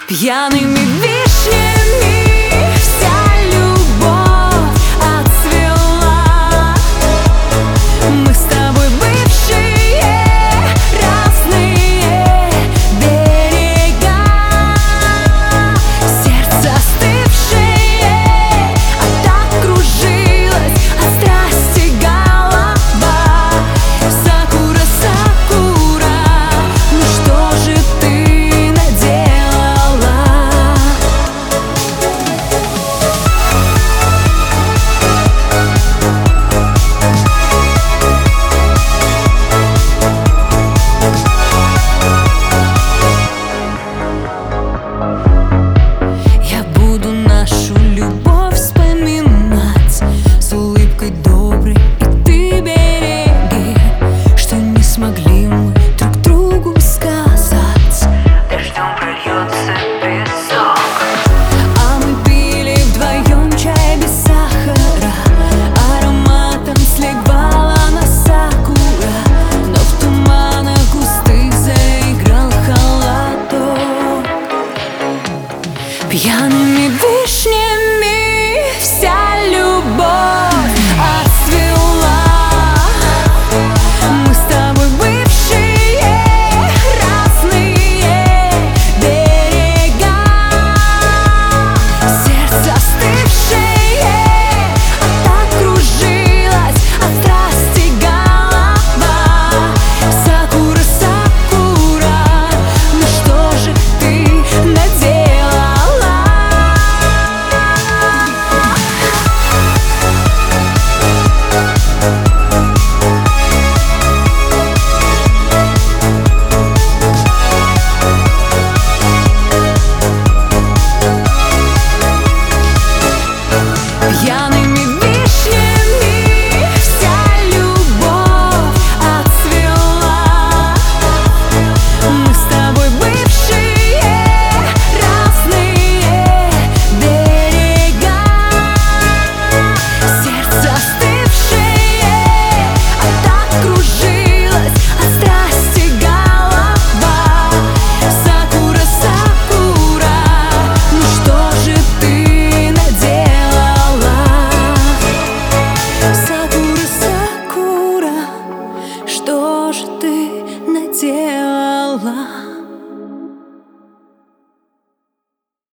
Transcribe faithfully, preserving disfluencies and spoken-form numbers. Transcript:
Пьяными вишнями вся любовь отцвела. Мы с тобой бывшие разные берега, сердце остывшее, а так кружилась от страсти голова. Сакура, сакура, ну что же ты наделала? Я буду нашу любовь вспоминать с улыбкой доброй, и ты береги, что не смогли мы друг другу сказать. Дождем прольется песок, А мы пили вдвоем чай без сахара, ароматом сливала на сакура, но в туманах густых заиграл холодок. Пьяными вишнями